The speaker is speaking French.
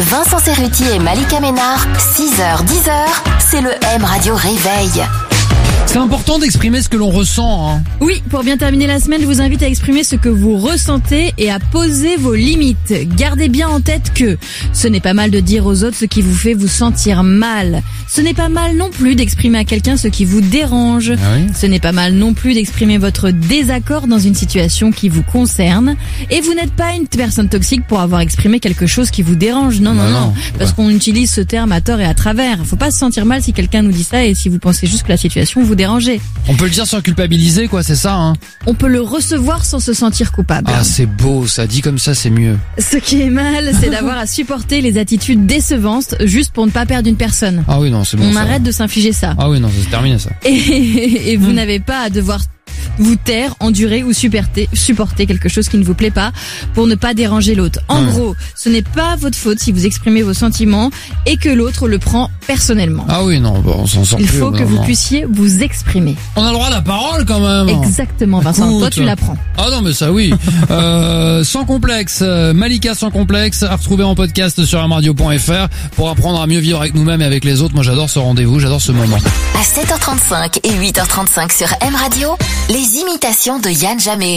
Vincent Cerruti et Malika Ménard, 6h-10h, c'est le M Radio Réveil. C'est important d'exprimer ce que l'on ressent, hein. Oui, pour bien terminer la semaine, je vous invite à exprimer ce que vous ressentez et à poser vos limites. Gardez bien en tête que ce n'est pas mal de dire aux autres ce qui vous fait vous sentir mal. Ce n'est pas mal non plus d'exprimer à quelqu'un ce qui vous dérange. Ah oui ? Ce n'est pas mal non plus d'exprimer votre désaccord dans une situation qui vous concerne. Et vous n'êtes pas une personne toxique pour avoir exprimé quelque chose qui vous dérange. Non. Parce qu'on utilise ce terme à tort et à travers. Faut pas se sentir mal si quelqu'un nous dit ça et si vous pensez juste que la situation vous dérange. On peut le dire sans culpabiliser, quoi, c'est ça, hein. On peut le recevoir sans se sentir coupable. Ah, c'est beau, ça. Dit comme ça, c'est mieux. Ce qui est mal, c'est d'avoir à supporter les attitudes décevantes juste pour ne pas perdre une personne. Ah oui, non, c'est bon. On ça. arrête de s'infliger ça. Ah oui, non, c'est terminé, ça. Et vous n'avez pas à devoir vous taire, endurer ou supporter quelque chose qui ne vous plaît pas pour ne pas déranger l'autre. En gros, ce n'est pas votre faute si vous exprimez vos sentiments et que l'autre le prend personnellement. Ah oui, non, bon, on s'en sort Il plus. faut que vous puissiez vous exprimer. On a le droit à la parole, quand même. Exactement, Vincent. Écoute. Toi, tu l'apprends. Ah non, mais ça, oui. Sans complexe, Malika sans complexe, à retrouver en podcast sur mradio.fr pour apprendre à mieux vivre avec nous-mêmes et avec les autres. Moi, j'adore ce rendez-vous, j'adore ce moment. À 7h35 et 8h35 sur M Radio, les imitations de Yann Jamé.